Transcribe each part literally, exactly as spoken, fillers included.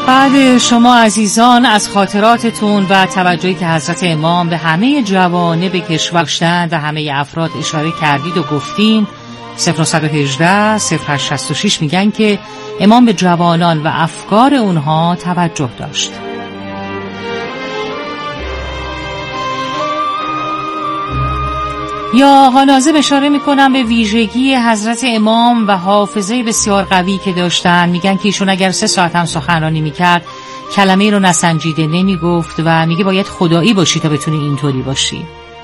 بعد شما عزیزان از خاطراتتون و توجهی که حضرت امام به همه جوانب کشور داشتند و همه افراد اشاره کردید و گفتین، صفر نه یک هشت صفر هشت شصت و شش میگن که امام به جوانان و افکار اونها توجه داشت. یا آقا ناظم اشاره میکنم به ویژگی حضرت امام و حافظه بسیار قوی که داشتن. میگن که ایشون اگر سه ساعت هم سخنرانی میکرد کلمه رو نسنجیده نمیگفت و میگه باید خدایی باشی تا بتونی اینطوری باشی.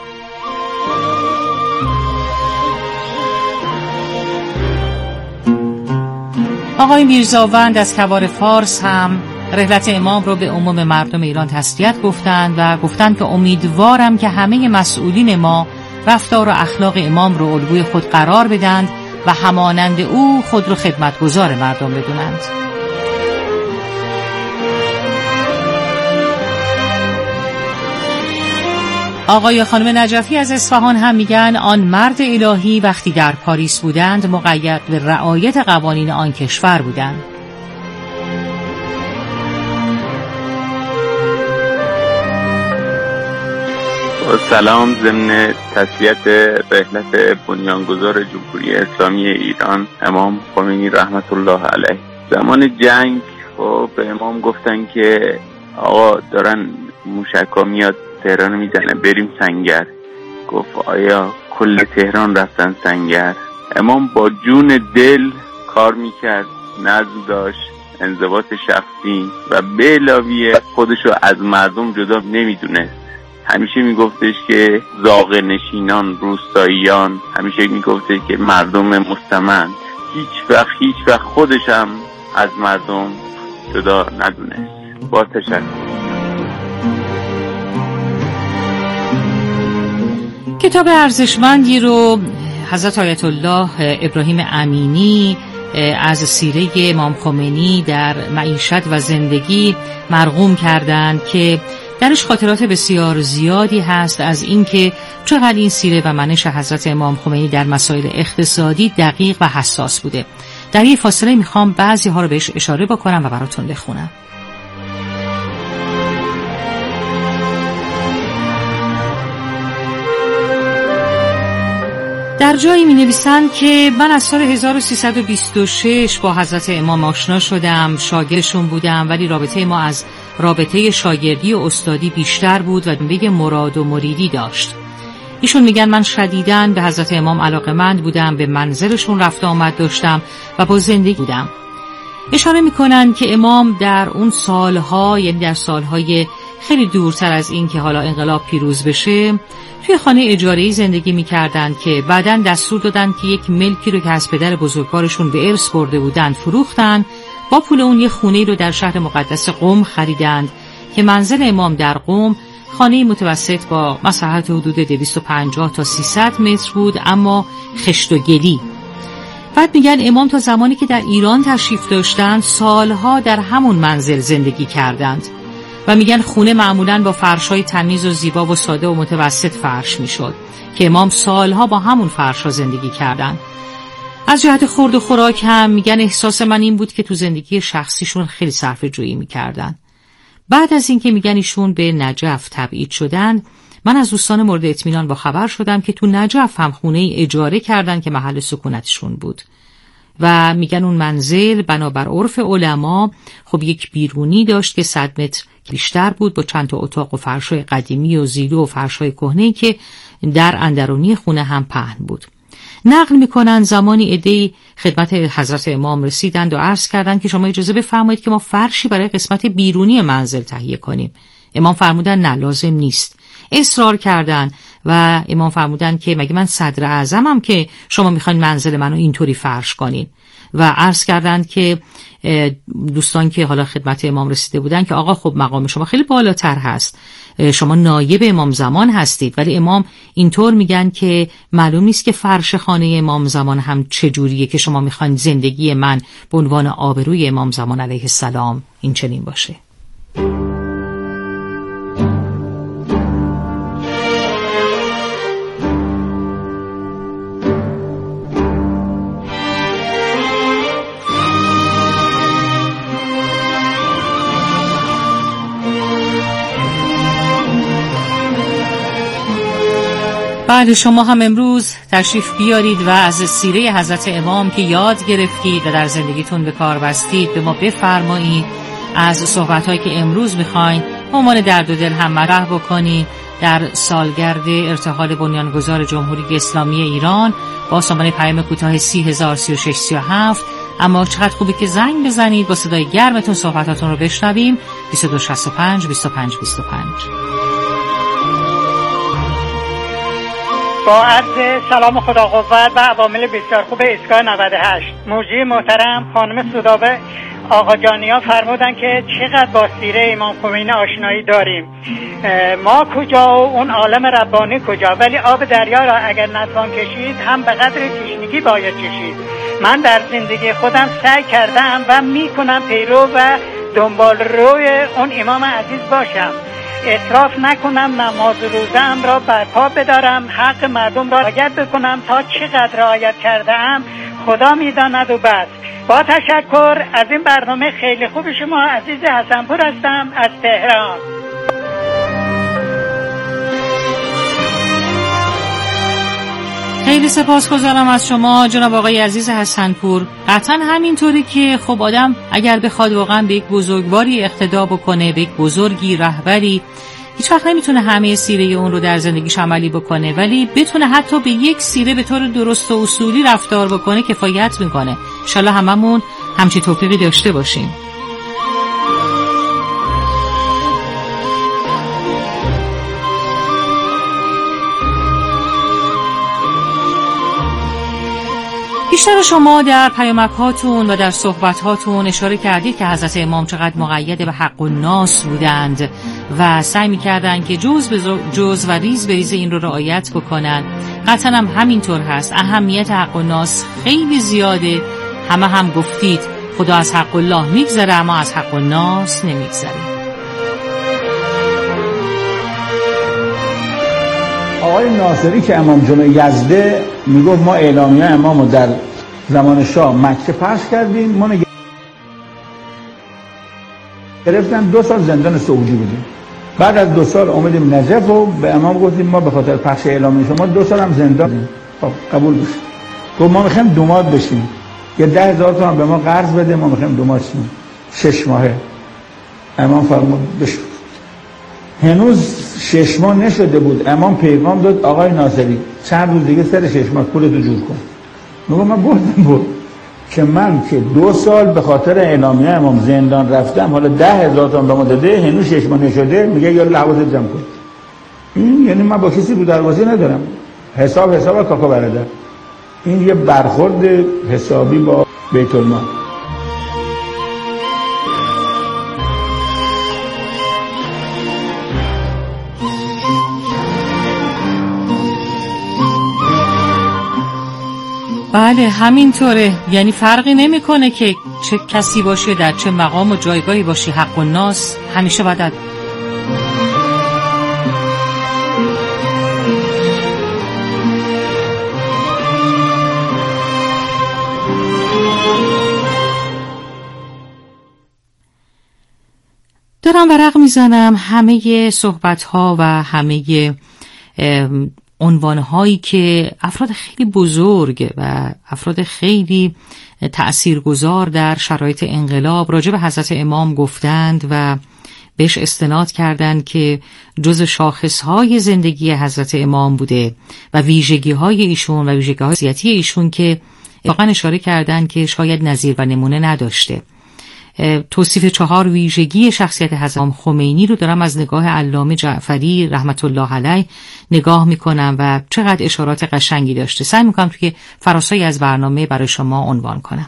آقای میرزاوند از کوار فارس هم رحلت امام رو به عموم مردم ایران تسلیت گفتند و گفتند که امیدوارم که همه مسئولین ما رفتار و اخلاق امام رو الگوی خود قرار بدند و همانند او خود رو خدمتگزار مردم بدونند. آقای خانم نجفی از اصفهان هم میگن آن مرد الهی وقتی در پاریس بودند مقید به رعایت قوانین آن کشور بودند. سلام، ضمن تسلیت رحلت بنیانگذار جمهوری اسلامی ایران امام خمینی رحمت الله علیه، زمان جنگ خب به امام گفتن که آقا دارن موشکا میاد تهران میزنه، بریم سنگر. گفت آیا کل تهران رفتن سنگر؟ امام با جون دل کار میکرد، نظم داشت، انضباط شخصی و به علاوه خودشو از مردم جدا نمیدونست. همیشه میگفتش که زاغ نشینان، روستاییان، همیشه میگفتش که مردم مستمند. هیچ وقت هیچ وقت خودش هم از مردم جدا ندونست. با تشکر. کتاب ارزشمندی رو حضرت آیت الله ابراهیم امینی از سیره امام خمینی در معیشت و زندگی مرقوم کردند که درش خاطرات بسیار زیادی هست از اینکه چقدر این سیره و منش حضرت امام خمینی در مسائل اقتصادی دقیق و حساس بوده. در این فاصله میخوام بعضی ها رو بهش اشاره بکنم و براتون بخونم. در جایی می نویسند که من از سال هزار و سیصد و بیست و شش با حضرت امام آشنا شدم، شاگردشون بودم، ولی رابطه ما از رابطه شاگردی و استادی بیشتر بود و به مراد و مریدی داشت. ایشون میگن من شدیداً به حضرت امام علاقه‌مند بودم، به منزلشون رفت آمد داشتم و با زندگی بودم. اشاره میکنن که امام در اون سالها، یعنی در سالهای خیلی دورتر از این که حالا انقلاب پیروز بشه، توی خانه اجاره‌ای زندگی می‌کردند که بعداً دستور دادن که یک ملکی رو که از پدر بزرگوارشون به ارث برده بودند فروختن. با پول اون یه خونه‌ای رو در شهر مقدس قم خریدند که منزل امام در قم خانه متوسط با مساحت حدود دویست و پنجاه تا سیصد متر بود، اما خشت و گلی. بعد میگن امام تا زمانی که در ایران تشریف داشتند سالها در همون منزل زندگی کردند و میگن خونه معمولاً با فرش‌های تمیز و زیبا و ساده و متوسط فرش میشد که امام سالها با همون فرش‌ها زندگی کردند. از جهت خورد و خوراک هم میگن احساس من این بود که تو زندگی شخصیشون خیلی صرفه جویی میکردن. بعد از اینکه میگن ایشون به نجف تبعید شدن، من از دوستان مورد اطمینان با خبر شدم که تو نجف هم خونه ای اجاره کردن که محل سکونتشون بود و میگن اون منزل بنابر عرف علما خب یک بیرونی داشت که صد متر بیشتر بود با چند تا اتاق و فرش‌های قدیمی و زیلو و فرش‌های کهنه‌ای که در اندرونی خونه هم پهن بود. نقل میکنن زمانی عده‌ای خدمت حضرت امام رسیدند و عرض کردند که شما اجازه بفرمایید که ما فرشی برای قسمت بیرونی منزل تهیه کنیم. امام فرمودن نه، لازم نیست. اصرار کردند و امام فرمودن که مگه من صدر اعظمم که شما میخواین منزل منو اینطوری فرش کنین؟ و عرض کردند که دوستان که حالا خدمت امام رسیده بودن که آقا خب مقام شما خیلی بالاتر هست، شما نایب امام زمان هستید. ولی امام اینطور میگن که معلوم نیست که فرش خانه امام زمان هم چجوریه که شما میخواین زندگی من به عنوان آبروی امام زمان علیه السلام این چنین باشه. بله، شما هم امروز تشریف بیارید و از سیره حضرت امام که یاد گرفتید و در زندگیتون به کار بستید به ما بفرمایید. از صحبت‌هایی که امروز می‌خواین به عنوان درد و دل هم مطرح بکنید در سالگرد ارتحال بنیانگذار جمهوری اسلامی ایران با سامانه پیام کوتاه سی هزار و سی و شش سی و هفت. اما چقدر خوبه که زنگ بزنید با صدای گرمتون صحبتاتون رو بشنویم. بیست و دو شصت و پنج بیست و پنج بیست و پنج. با عرض سلام خدا قوت و عوامل بسیار خوب ایستگاه نود و هشت، موجی محترم خانم سودابه آقا جانیا فرمودن که چقدر با سیره امام خمینی آشنایی داریم. ما کجا و اون عالم ربانی کجا؟ ولی آب دریا را اگر نتوان کشید هم به قدر تشنگی باید کشید. من در زندگی خودم سعی کردم و میکنم پیرو و دنبال روی اون امام عزیز باشم، اطراف نکنم، نماز روزم را برپا بدارم، حق مردم را رعایت بکنم. تا چقدر رعایت کردم خدا میداند و بس. با تشکر از این برنامه خیلی خوب شما. عزیز حسنپور هستم از تهران. خیلی سپاسگزارم از شما جناب آقای عزیز حسنپور. قطعا همینطوری که خب آدم اگر بخواد واقعا به یک بزرگواری اقتدا بکنه، به یک بزرگی رهبری، هیچ وقت نمیتونه همه سیره اون رو در زندگیش عملی بکنه، ولی بتونه حتی به یک سیره به طور درست و اصولی رفتار بکنه کفایت میکنه. انشالله هممون همچین توفیقی داشته باشیم. بیشتر شما در پیامک هاتون و در صحبت هاتون اشاره کردید که حضرت امام چقدر مقید به حق الناس بودند و سعی می‌کردند که جز به جز و ریز به ریز این رو رعایت بکنن. قطعاً هم همینطور هست. اهمیت حق الناس خیلی زیاده. همه هم گفتید خدا از حق الله میگذره اما از حق الناس نمیگذره. آقای ناصری که امام جمعه یزده میگفت ما اعلامیه امامو در زمان شاه مکه پخش کردیم، ما گرفتن دو سال زندان سعودی بودیم. بعد از دو سال اومدیم نجف و به امام گفتیم ما به خاطر پخش اعلامیه شما دو سال هم زندان بودیم. خب قبول بشه. گفت ما میخوایم دوماد بشیم، یه ده هزار تومان به ما قرض بده، ما میخوایم دوماد شیم شش ماهه. امام فرمود بشو. هنوز شش ماه نشده بود امام پیغام داد آقای ناصری چند روز دیگه سر شش ماه پولتو جور کن. میگم من گفتم بود که من که دو سال به خاطر اعلامیه امام زندان رفتم، حالا ده هزار تومان به ما داده، هنوز شش ماه نشده، میگه یا لحاظت جمع کن. این یعنی من با کسی رو دروازه ندارم، حساب حساب کاکا برادر. این یه برخورد حسابی با بیت المال. بله همینطوره. یعنی فرقی نمیکنه که چه کسی باشه، در چه مقام و جایگاهی باشه، حق الناس همیشه باید. دارم ورق میزنم همه صحبت ها و همه عنوانهایی که افراد خیلی بزرگ و افراد خیلی تأثیرگذار در شرایط انقلاب راجع به حضرت امام گفتند و بهش استناد کردند که جز شاخصهای زندگی حضرت امام بوده و ویژگی‌های ایشون و ویژگی‌های شخصیتی ایشون که واقعا اشاره کردند که شاید نظیر و نمونه نداشته. توصیف چهار ویژگی شخصیت حضرت امام خمینی رو دارم از نگاه علامه جعفری رحمت الله علیه نگاه میکنم و چقدر اشارات قشنگی داشته. سعی میکنم توی فراسایی از برنامه برای شما عنوان کنم.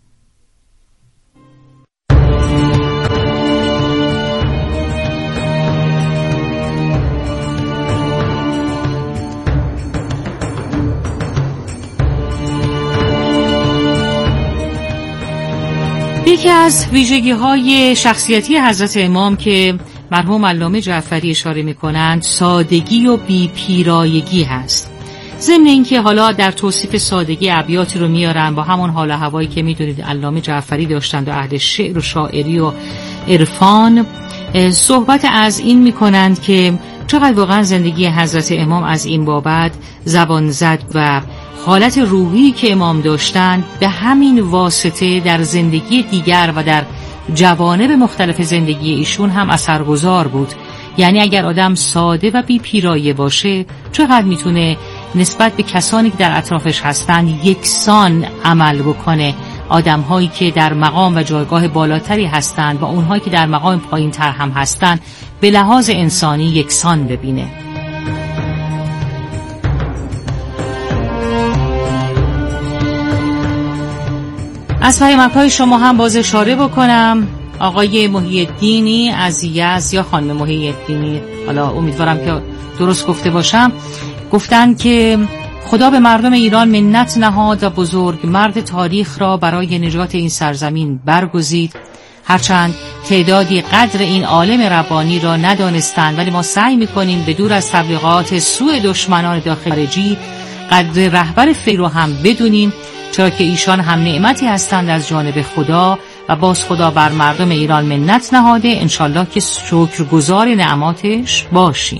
یکی از ویژگی‌های شخصیتی حضرت امام که مرحوم علامه جعفری اشاره می‌کنند سادگی و بی‌پیرایگی هست. ضمن اینکه حالا در توصیف سادگی ابیاتی رو میارن با همون حال و هوایی که میدونید علامه جعفری داشتند و اهل شعر و شاعری و عرفان، صحبت از این میکنند که چقدر واقعا زندگی حضرت امام از این بابت زبان زد و حالت روحی که امام داشتند به همین واسطه در زندگی دیگر و در جوانب مختلف زندگی ایشون هم اثرگذار بود. یعنی اگر آدم ساده و بی پیرایه باشه چقدر میتونه نسبت به کسانی که در اطرافش هستند یکسان عمل بکنه. آدم هایی که در مقام و جایگاه بالاتری هستند و اونهایی که در مقام پایین تر هم هستند به لحاظ انسانی یکسان ببینه. از پیامک‌های شما هم باز اشاره بکنم. آقای محی الدینی از یزد یا خانم محی الدینی، حالا امیدوارم که درست گفته باشم، گفتن که خدا به مردم ایران منت نهاد و بزرگ مرد تاریخ را برای نجات این سرزمین برگزید. هرچند تعدادی قدر این عالم ربانی را ندانستند، ولی ما سعی می‌کنیم به دور از تبلیغات سوء دشمنان داخل خارجی قدر رهبر فکر رو هم بدونیم، چرا که ایشان هم نعمتی هستند از جانب خدا و باز خدا بر مردم ایران منت نهاده. انشالله که شکرگزار نعماتش باشیم.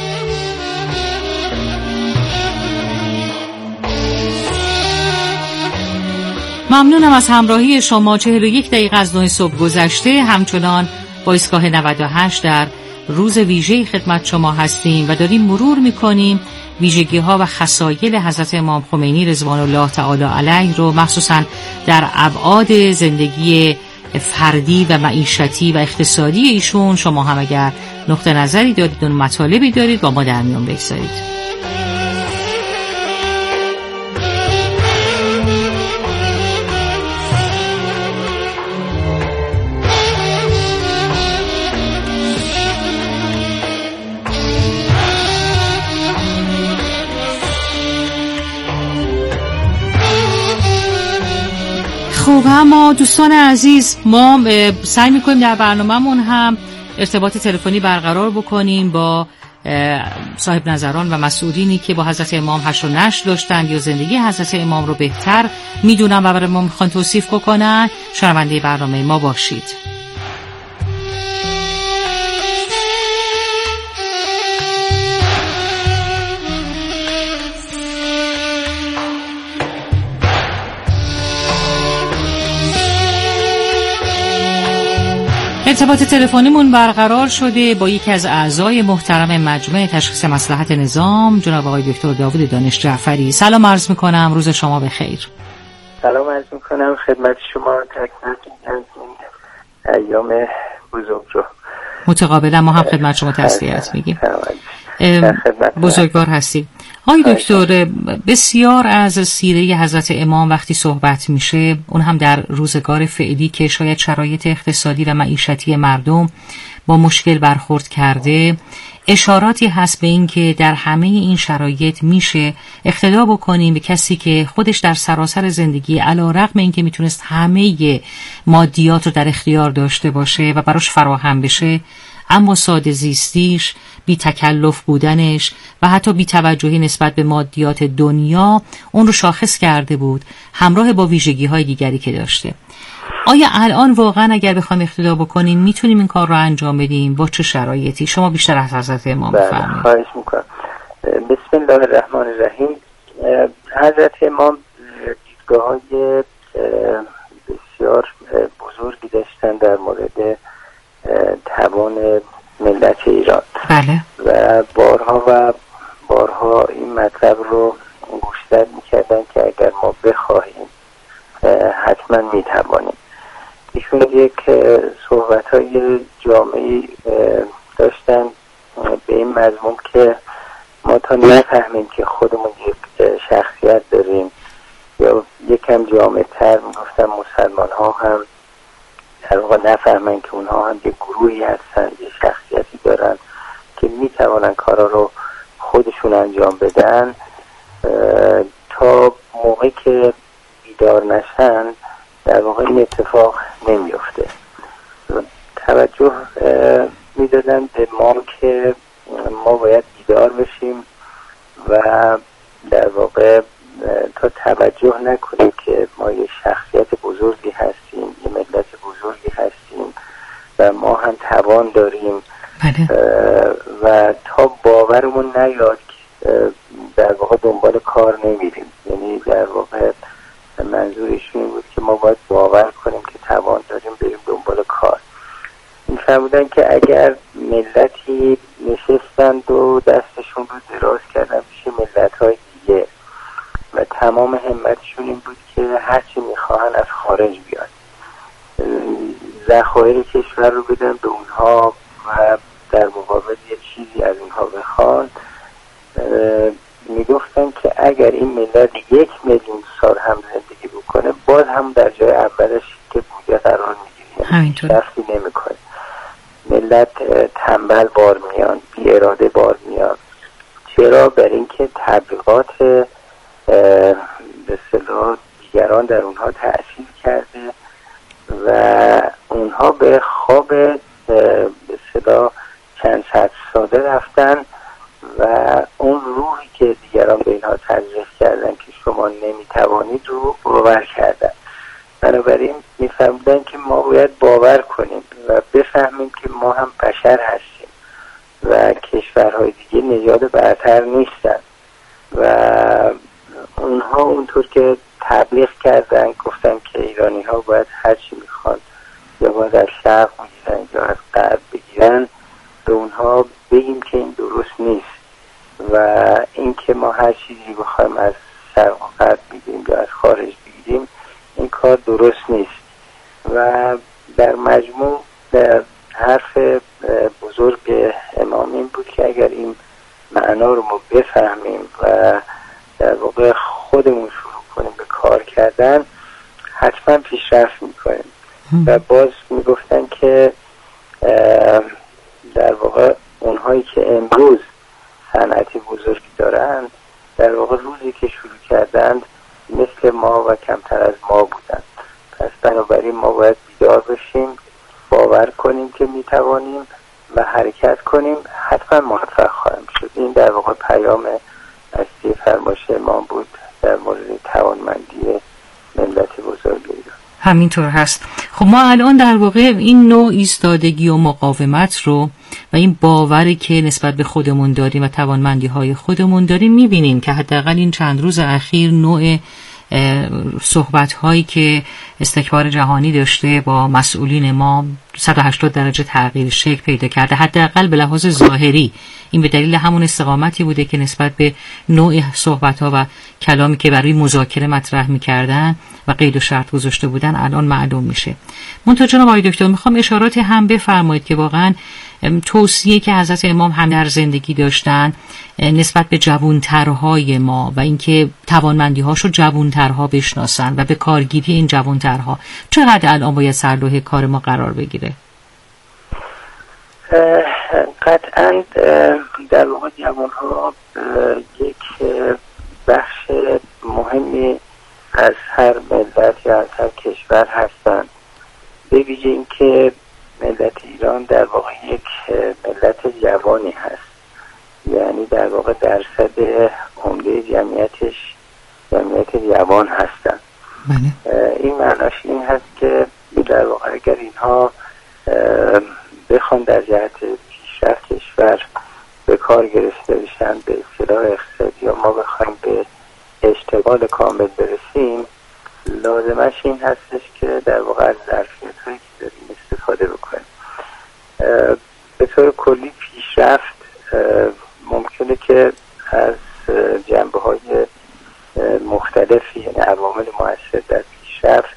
ممنونم از همراهی شما. چهل و یک دقیقه از نه صبح گذشته، همچنان با ایستگاه نود و هشت در روز ویژه خدمت شما هستیم و داریم مرور میکنیم ویژگی ها و خصایل حضرت امام خمینی رضوان الله تعالی علیه رو، مخصوصا در ابعاد زندگی فردی و معیشتی و اقتصادی ایشون. شما هم اگر نقطه نظری دارید و مطالبی دارید با ما در میان بگذارید. خب اما دوستان عزیز، ما سعی میکنیم در برنامه‌مون هم ارتباط تلفنی برقرار بکنیم با صاحب نظران و مسئولینی که با حضرت امام حشر و نشر داشتند یا زندگی حضرت امام رو بهتر میدونن و برای ما میخوان توصیف بکنن. شنونده برنامه ما باشید. ارتباط تلفنیمون برقرار شده با یکی از اعضای محترم مجمع تشخیص مصلحت نظام، جناب آقای دکتر داوود دانش جعفری. سلام عرض میکنم، روز شما بخیر. سلام عرض میکنم خدمت شما، تک تک ایام بزرگ رو متقابلا ما هم خدمت شما تسلیت میگیم. بزرگوار هستی. آقای دکتر، بسیار از سیره حضرت امام وقتی صحبت میشه، اون هم در روزگار فعلی که شاید شرایط اقتصادی و معیشتی مردم با مشکل برخورد کرده، اشاراتی هست به این که در همه این شرایط میشه اقتدا بکنیم به کسی که خودش در سراسر زندگی علی رغم این که میتونست همه مادیات رو در اختیار داشته باشه و براش فراهم بشه، اما ساده زیستیش، بی تکلف بودنش و حتی بی توجهی نسبت به مادیات دنیا اون رو شاخص کرده بود، همراه با ویژگی های دیگری که داشته. آیا الان واقعا اگر بخوام اقتدا بکنیم میتونیم این کار رو انجام بدیم؟ با چه شرایطی؟ شما بیشتر از حضرت امام بفرمایید. خواهش میکنم. بسم الله الرحمن الرحیم. حضرت امام دیدگاه‌های بسیار بزرگی داشتن در مورد توان ملت ایران. بله. و بارها و بارها این مطلب رو گوشزد میکردن که اگر ما بخواهیم حتما میتوانیم. ایشون یک صحبت‌های جامعی داشتن به این مضمون که ما تا نفهمیم که خودمون یک شخصیت داریم، یا یکم جامع‌تر میگفتن مسلمان ها هم در واقع نفهمن که اونها هم یک گروهی هستن، یک شخصیتی دارن که میتوانن کارا رو خودشون انجام بدن، تا موقعی که بیدار نشن در واقع این اتفاق نمیفته. توجه میدادن به ما که ما باید بیدار بشیم و در واقع تا توجه نکنیم که ما یک شخصیت بزرگی هستیم، یک ملت بزرگی هستیم و ما هم توان داریم. بله. و تا دلمون نیاد در واقع دنبال کار نمیریم. یعنی در واقع منظورشون این بود که ما باید باور کنیم که توان داریم بریم دنبال کار. این فرمودن که اگر ملتی نشستند و دستشون رو دراز کردن پیش ملت‌های دیگه و تمام همتشون این بود که هرچی میخواهن از خارج بیاد، ذخایر کشور رو بدن به اونها و در مقابل یه چیزی از اونها بخوان، میگفتن که اگر این ملت یک میلیون سال هم زندگی بکنه باز هم در جای اولش که بوده قرار میگیره، شرطی نمیکنه. ملت تنبل بار میان، بی اراده بار میان. چرا؟ برای اینکه تبلیغات به اصطلاح دیگران در اونها تأثیر کرده و اونها به خواب به اصطلاح چند صد ساله رفتن و اون روحی که دیگران به اینها تزریق کردن که شما نمیتوانید رو باور کردن. بنابراین میفهمدن که ما باید باور کنیم و بفهمیم که ما هم بشر هستیم و کشورهای دیگه نژاد برتر نیستن و اونها اونطور که تبلیغ کردن گفتن که ایرانی ها باید هر چی میخوان یا باید از شرق بگیرن یا از غرب بگیرن، به اونها بگیم که این درست نیست و این که ما هر چیزی بخوایم از شرق و غرب بگیریم یا از خارج بگیریم این کار درست نیست. و در مجموع در حرف بزرگ امام این بود که اگر این معنا رو ما بفهمیم و در واقع خودمون شروع کنیم به کار کردن حتما پیشرفت میکنیم. و باز میگفتن که در واقع اونهایی که امروز صنعتی بزرگی دارن در واقع روزی که شروع کردند مثل ما و کمتر از ما بودن. پس بنابراین ما باید بیدار بشیم، باور کنیم که میتوانیم و حرکت کنیم، حتما موفق خواهیم شد. این در واقع پیام اصلی فرمایش امام بود در مورد توانمندی ملت بزرگ ایران. همینطور هست. خب ما الان در واقع این نوع ایستادگی و مقاومت رو و این باوری که نسبت به خودمون داریم و توانمندی های خودمون داریم میبینیم که حداقل این چند روز اخیر نوع صحبت هایی که استکبار جهانی داشته با مسئولین ما صد و هشتاد درجه تغییر شکل پیدا کرده، حداقل به لحاظ ظاهری. این به دلیل همون استقامتی بوده که نسبت به نوع صحبت ها و کلامی که برای مذاکره مطرح می‌کردن و قید و شرط گذاشته بودن الان معلوم میشه. منتها جناب آقای دکتر میخوام اشارات هم بفرمایید که واقعا توصیه که حضرت امام هم در زندگی داشتن نسبت به جوانترهای ما و اینکه توانمندی‌هاشو جوانترها بشناسن و به کارگیری این جوانترها چقدر الان باید سرلوحه کار ما قرار بگیره؟ قطعاً در واقع جوانها یک بخش مهمی از هر ملت یا از هر کشور هستند. به ویژه اینکه ملت ایران در واقع یک ملت جوانی هست، یعنی در واقع درصد عمده جمعیتش جمعیت جوان هستند. این معناش این هست که در واقع اگر اینها بخوان در جهت پیشرفت کشور به کار گرفته بشن، به اصطلاح اقتصادی یا ما بخوایم به اشتغال کامل برسیم، لازمش این هستش که در واقع از ظرفیت هایی که داریم استفاده بکنیم. به طور کلی پیشرفت ممکنه که از جنبه های مختلفی، یعنی عوامل مؤثر در پیشرفت،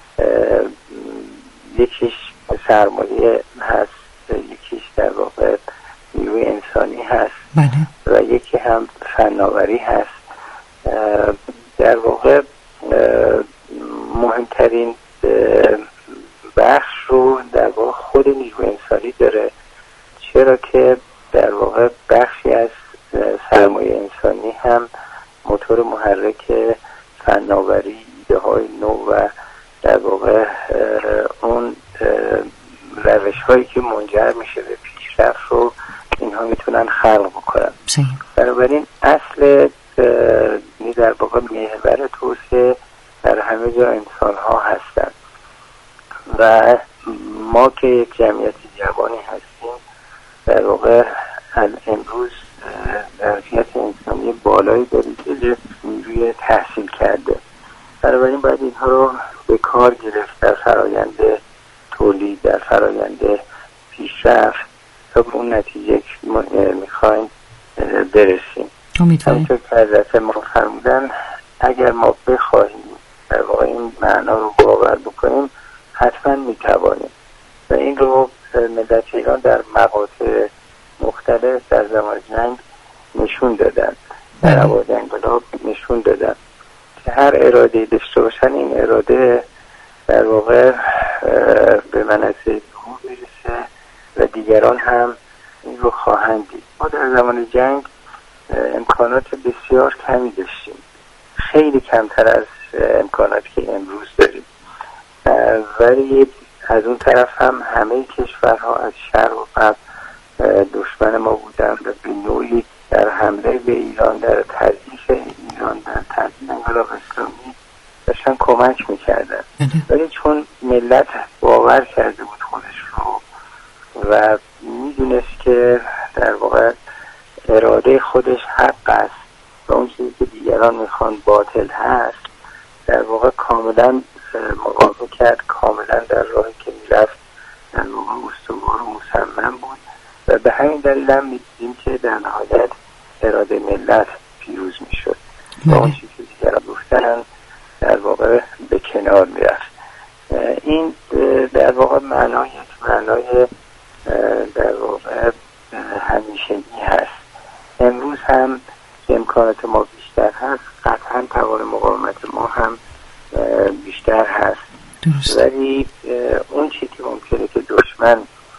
یکیش سرمایه هست، یکیش در واقع نیروی انسانی هست بله. و یکی هم فناوری هست. در واقع مهمترین بخش رو در واقع خود نیروی انسانی داره، چرا که در واقع بخشی از سرمایه انسانی هم موتور محرک فناوری، ایده های نو و در واقع اون روش هایی که منجر میشه به پیشرفت رو اینها میتونن خلق بکنن. بنابراین اصل در واقع محور توسعه در همه جا انسان ها هستن و ما که یک جمعیت جوانی هستیم در واقع امروز ظرفیت انسانی بالایی داره که نیروی تحصیل کرده. بنابراین باید اینها رو به کار گرفت در فرآیند تولید، در فرآیند پیشرفت تا به اون نتیجه که ما میخوایم برسیم. همونطور که حضرت ما فرمودن اگر ما بخواهیم در واقع این معنا رو باور بکنیم حتما میتوانیم و این رو ملت ایران در مقاطع مختلف در زمان جنگ نشون دادن، در اوایل انقلاب نشون دادن که هر اراده داشته باشن این اراده در واقع به منصه ظهور میرسه و دیگران هم این رو خواهند دید. ما در زمان جنگ امکانات بسیار کمی داشتیم، خیلی کمتر از امکاناتی که امروز داریم، ولی از اون طرف هم همه کشورها از شرق و غرب دشمن ما بودن و به نوعی در حمله به ایران، در تضعیف ایران، در تضعیف انقلاب اسلامی داشتن کمک میکردن. ولی چون ملت باور کرده بود خودش رو و میدونست که در واقع اراده خودش حق است و اون چیزی که دیگران میخوان باطل هست، در واقع کاملا مقابله کرد، کاملا در راهی که میرفت در واقع استوار و مصمم بود و به همین دلیل هم میدیدیم که در نهایت اراده ملت پیروز میشد و اون چیزی که دیگران گفتن در واقع به کنار میرفت. این در واقع معنای معنای در واقع همیشگی هست. امروز هم که امکانات ما بیشتر هست قطعا توان مقاومت ما هم بیشتر هست. درست. ولی اون چیزی که ممکنه که دشمن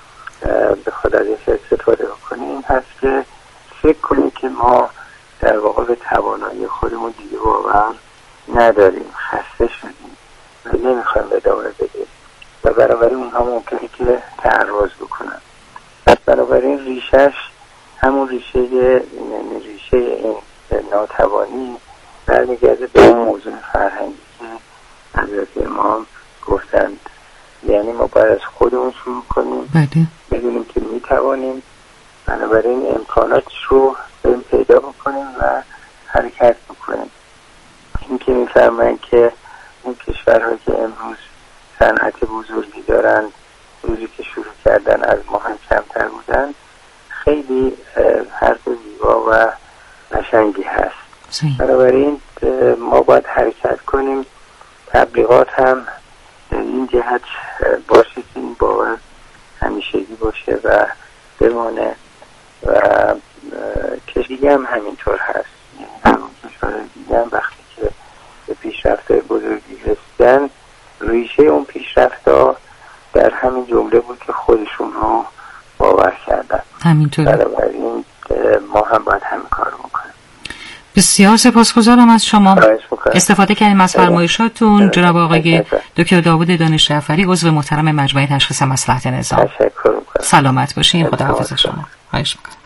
به خود ازش استفاده کنه این هست که فکر کنه که ما در واقع به توانایی خودمون دیگه باور نداریم، خسته شدیم و نمیخوایم ادامه بدیم و بنابراین اونها ممکنه که تعرض بکنن. پس بنابراین ریشش همون ریشه ریشه این ناتوانی برمیگرده به اون موضوع فرهنگی که حضرت امام گفتند، یعنی ما باید از خودمون شروع کنیم، بدونیم که میتوانیم، بنابراین امکاناتش رو بریم پیدا بکنیم و حرکت بکنیم. این که میفرمایند که این کشورهایی که امروز صنعت بزرگی دارن روزی که شروع کردن از ما هم کمتر بودن، خیلی حرف زیبا و قشنگی هست. بنابراین ما باید حرکت کنیم، تبلیغات هم در این جهت باشه که این باور همیشگی باشه و بمانه و کشیدگی هم همینطور هست. یعنی همون کشورهای دیگه هم وقتی که به پیشرفت بزرگی رسیدن ریشه اون پیشرفت ها در همین جمله بود که خودشون رو باور کردن. همینطور. بنابراین ما هم باید همین کار رو بکنیم. بسیار سپاسگزارم از شما. استفاده کردیم از فرمایشاتون. جناب آقای دکتر داوود دانش جعفری، عضو محترم مجمع تشخیص مصلحت نظام. تشکر می‌کنم. سلامت باشین. خداحافظ شما. خواهش می‌کنم.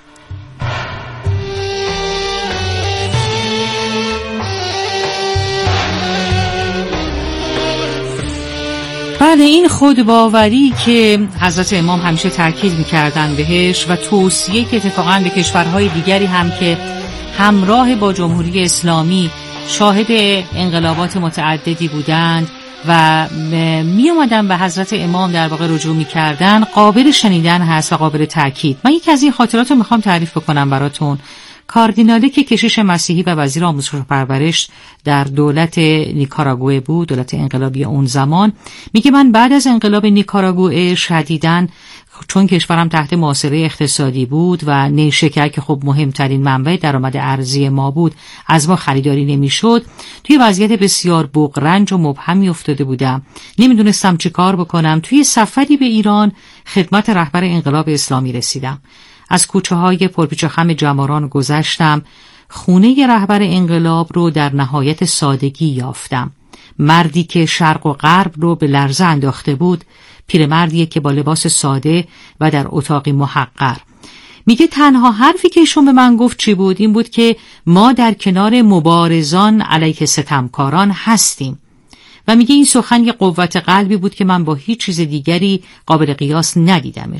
بله، این خودباوری که حضرت امام همیشه تاکید می‌کردن بهش و توصیه که اتفاقاً به کشورهای دیگری هم که همراه با جمهوری اسلامی شاهد انقلابات متعددی بودند و می اومدن به حضرت امام در واقع رجوع می کردن، قابل شنیدن هست و قابل تأکید. من یک از این خاطرات رو میخوام تعریف بکنم براتون. کاردینالی که کشیش مسیحی و وزیر آموزش و پرورش در دولت نیکاراگوئه بود، دولت انقلابی اون زمان، میگه من بعد از انقلاب نیکاراگوئه شدیداً، چون کشورم تحت محاصره اقتصادی بود و نیشکر که خب مهمترین منبع درآمد ارزی ما بود از ما خریداری نمیشد، توی وضعیت بسیار بغرنج و مبهمی افتاده بودم، نمیدونستم چی کار بکنم. توی سفری به ایران خدمت رهبر انقلاب اسلامی رسیدم، از کوچه های پرپیچ و خم جماران گذشتم، خونه رهبر انقلاب رو در نهایت سادگی یافتم. مردی که شرق و غرب رو به لرزه انداخته بود، پیرمردیه که با لباس ساده و در اتاقی محقر. میگه تنها حرفی که ایشون به من گفت چی بود؟ این بود که ما در کنار مبارزان علیه ستمکاران هستیم. و میگه این سخن یه قوت قلبی بود که من با هیچ چیز دیگری قابل قیاس ندیدمش.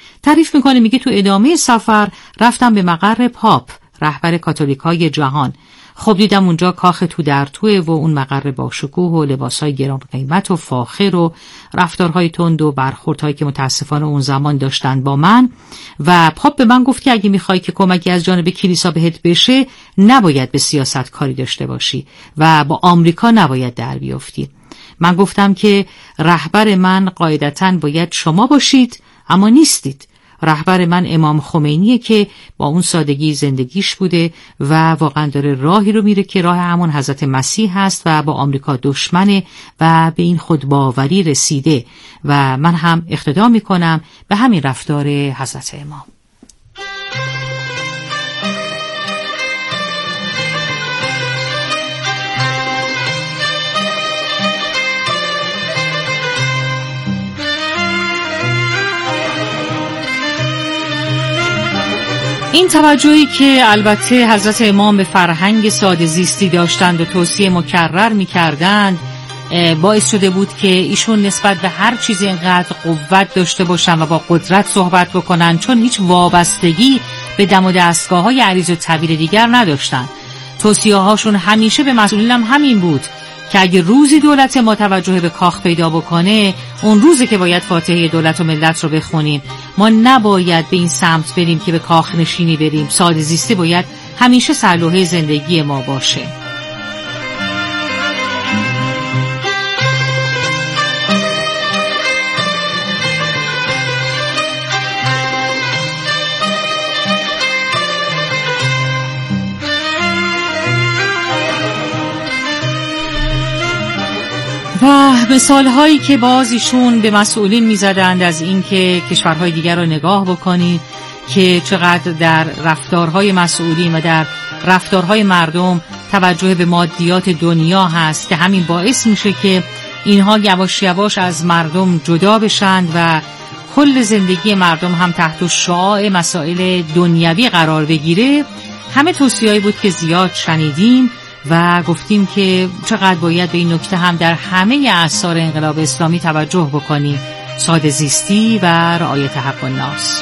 تعریف میکنه، میگه تو ادامه سفر رفتم به مقر پاپ، رهبر کاتولیکای جهان. خب دیدم اونجا کاخ تو در توه و اون مقر با شکوه و لباسای گران قیمت و فاخر و رفتارهای تند و برخوردهایی که متاسفانه اون زمان داشتن با من. و پاپ به من گفت که اگه میخوای که کمکی از جانب کلیسا بهت بشه، نباید به سیاست کاری داشته باشی و با آمریکا نباید در بیافتی. من گفتم که رهبر من قاعدتاً باید شما باشید، اما نیستید. رهبر من امام خمینیه که با اون سادگی زندگیش بوده و واقعا داره راهی رو میره که راه همون حضرت مسیح هست و با آمریکا دشمنه و به این خودباوری رسیده و من هم اقتدا میکنم به همین رفتار حضرت امام. این توجهی که البته حضرت امام به فرهنگ ساده زیستی داشتند و توصیه مکرر می‌کردند باعث شده بود که ایشون نسبت به هر چیزی اینقدر قوت داشته باشن و با قدرت صحبت بکنن، چون هیچ وابستگی به دم و دستگاه‌های عریض و طویل دیگر نداشتن. توصیه‌هاشون همیشه به مسئولین هم همین بود که اگه روزی دولت ما توجه به کاخ پیدا بکنه، اون روزی که باید فاتحه دولت و ملت رو بخونیم. ما نباید به این سمت بریم که به کاخ نشینی بریم. ساده زیستی باید همیشه سرلوحه زندگی ما باشه. و مثال هایی که باز ایشون به مسئولین میزدند از این که کشورهای دیگر رو نگاه بکنید که چقدر در رفتارهای مسئولین و در رفتارهای مردم توجه به مادیات دنیا هست که همین باعث میشه که اینها یواش یواش از مردم جدا بشند و کل زندگی مردم هم تحت شعاع مسائل دنیوی قرار بگیره. همه توصیه‌ای بود که زیاد شنیدیم و گفتیم که چقدر باید به این نکته هم در همه اعصار انقلاب اسلامی توجه بکنیم: ساده زیستی و رعایت حق الناس.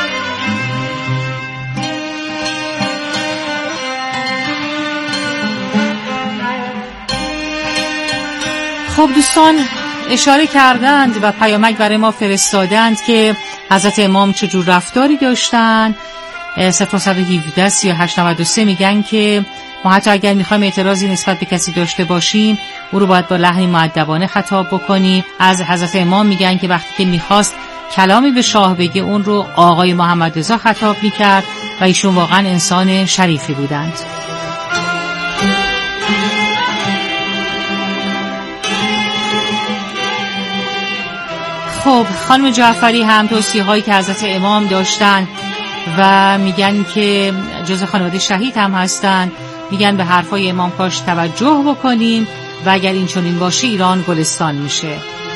خب دوستان اشاره کردند و پیامک برای ما فرستادند که حضرت امام چجور رفتاری داشتند. صفر صد و هفده سی و هشت نود و سه میگن که ما حتی اگر میخوایم اعتراضی نسبت به کسی داشته باشیم، او رو باید با لحنی مؤدبانه خطاب بکنیم. از حضرت امام میگن که وقتی که میخواست کلامی به شاه بگه، اون رو آقای محمد رضا خطاب میکرد و ایشون واقعا انسان شریفی بودند. خب خانم جعفری هم توصیه هایی که حضرت امام داشتن و میگن که جزء خانواده شهید هم هستن. میگن به حرفای امام کاش توجه بکنیم و اگر این چنین باشه ایران گلستان میشه.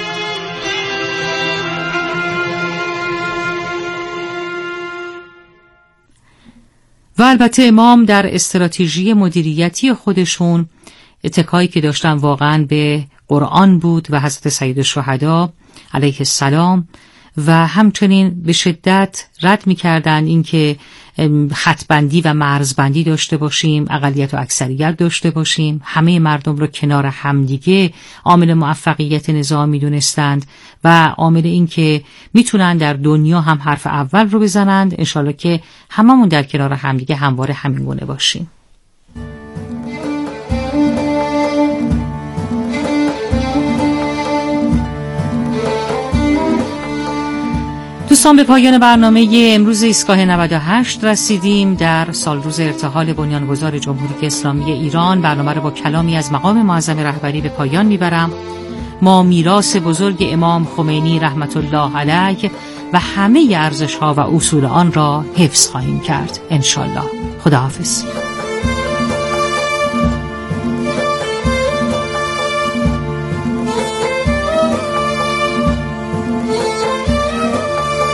و البته امام در استراتژی مدیریتی خودشون اتکایی که داشتن واقعا به قرآن بود و حضرت سید الشهدا علیه السلام، و همچنین به شدت رد می‌کردن اینکه خطبندی و مرزبندی داشته باشیم، اقلیت و اکثریت داشته باشیم. همه مردم رو کنار همدیگه عامل موفقیت نظام می‌دونستند و عامل این که میتونن در دنیا هم حرف اول رو بزنند. انشالله که هممون در کنار همدیگه همواره همین گونه باشیم. دوستان به پایان برنامه امروز ایستگاه نود و هشت رسیدیم. در سال روز ارتحال بنیانگذار جمهوری اسلامی ایران برنامه رو با کلامی از مقام معظم رهبری به پایان میبرم. ما میراث بزرگ امام خمینی رحمت الله علیه و همه ارزش‌ها و اصول آن را حفظ خواهیم کرد انشالله. خداحافظ.